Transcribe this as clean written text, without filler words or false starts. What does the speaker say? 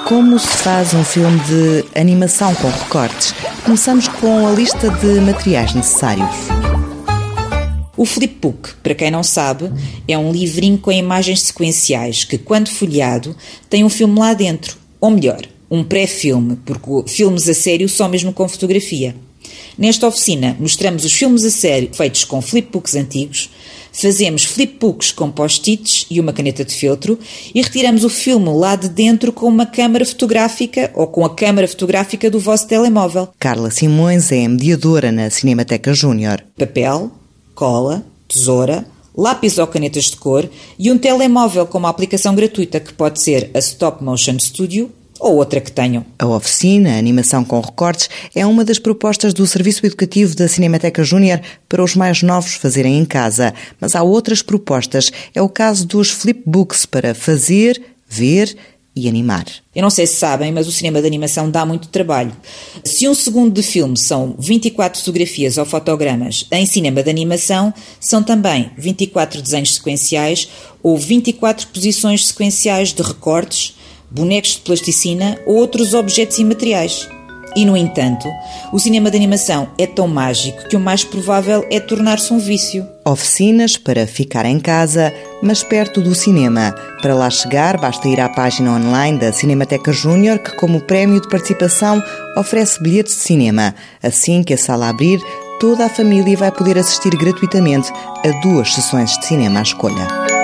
Como se faz um filme de animação com recortes? Começamos com a lista de materiais necessários. O flipbook, para quem não sabe, é um livrinho com imagens sequenciais que, quando folheado, tem um filme lá dentro. Ou melhor, um pré-filme, porque filmes a sério só mesmo com fotografia. Nesta oficina, mostramos os filmes a sério feitos com flipbooks antigos, fazemos flipbooks com post-its e uma caneta de feltro e retiramos o filme lá de dentro com uma câmara fotográfica ou com a câmara fotográfica do vosso telemóvel. Carla Simões é mediadora na Cinemateca Júnior. Papel, cola, tesoura, lápis ou canetas de cor e um telemóvel com uma aplicação gratuita que pode ser a Stop Motion Studio ou outra que tenham. A oficina, a animação com recortes, é uma das propostas do Serviço Educativo da Cinemateca Júnior para os mais novos fazerem em casa. Mas há outras propostas. É o caso dos flipbooks para fazer, ver e animar. Eu não sei se sabem, mas o cinema de animação dá muito trabalho. Se um segundo de filme são 24 fotografias ou fotogramas, em cinema de animação são também 24 desenhos sequenciais ou 24 posições sequenciais de recortes, bonecos de plasticina ou outros objetos imateriais. E, no entanto, o cinema de animação é tão mágico que o mais provável é tornar-se um vício. Oficinas para ficar em casa, mas perto do cinema. Para lá chegar, basta ir à página online da Cinemateca Júnior, que, como prémio de participação, oferece bilhetes de cinema. Assim que a sala abrir, toda a família vai poder assistir gratuitamente a 2 sessões de cinema à escolha.